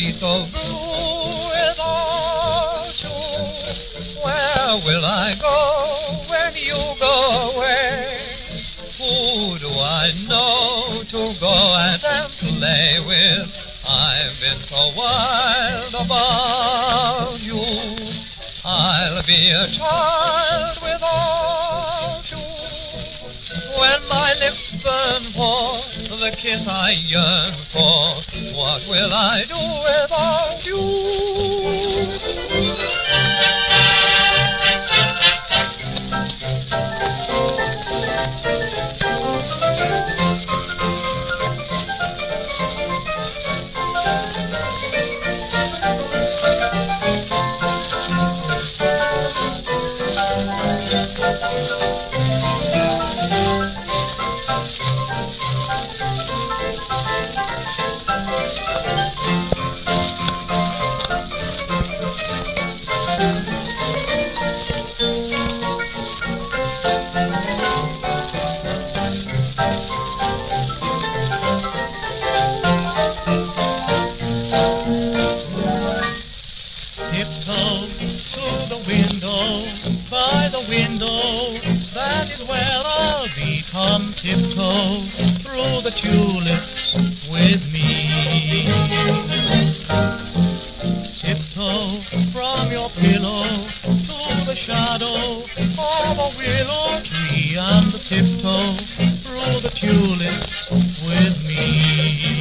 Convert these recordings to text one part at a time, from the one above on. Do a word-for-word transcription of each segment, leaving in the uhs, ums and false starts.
street of blue without you. Where will I go when you go away? Who do I know to go and, and play with? I've been so wild about you. I'll be a child without you. When my lips burn for the kiss I yearn for, what will I do without you? Tiptoe to the window, by the window, that is where I'll be. Come tiptoe through the tulips with me. Tiptoe from your pillow to the shadow of a willow tree, and tiptoe through the tulips with me.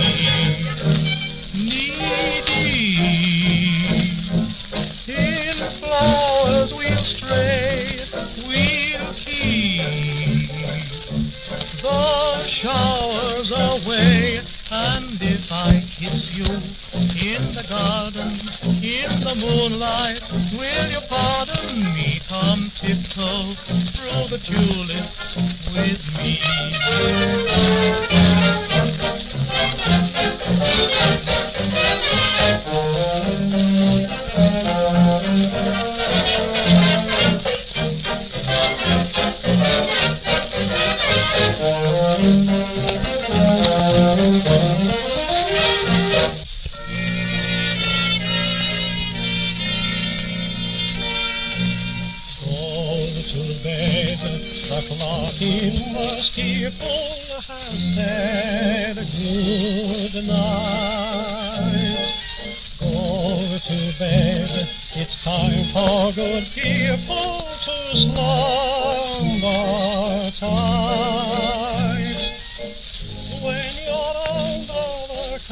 Flowers we'll stray, we'll keep the showers away. And if I kiss you in the garden, in the moonlight, will you pardon me? Come tiptoe through the tulips with me. To bed, the clock in the steeple has said good night. Go to bed, it's time for good people to slumber tight. When you're under the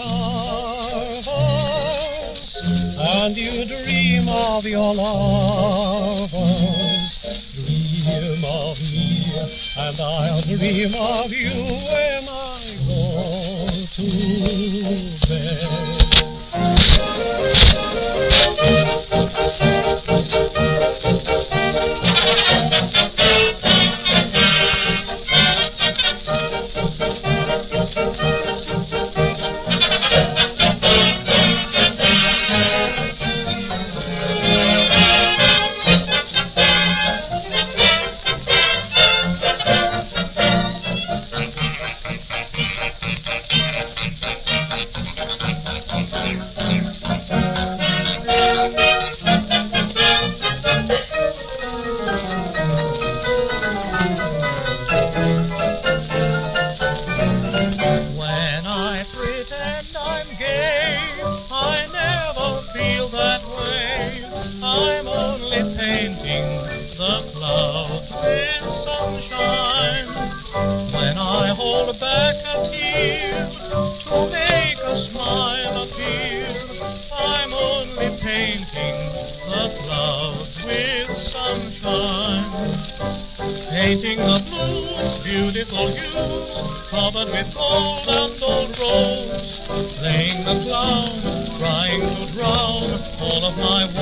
covers and you dream of your lovers, dream of me, and I'll dream of you when I go to bed. Back a tear to make a smile appear. I'm only painting the clouds with sunshine, painting the blues, beautiful hues, covered with gold and old rose, playing the clown, trying to drown all of my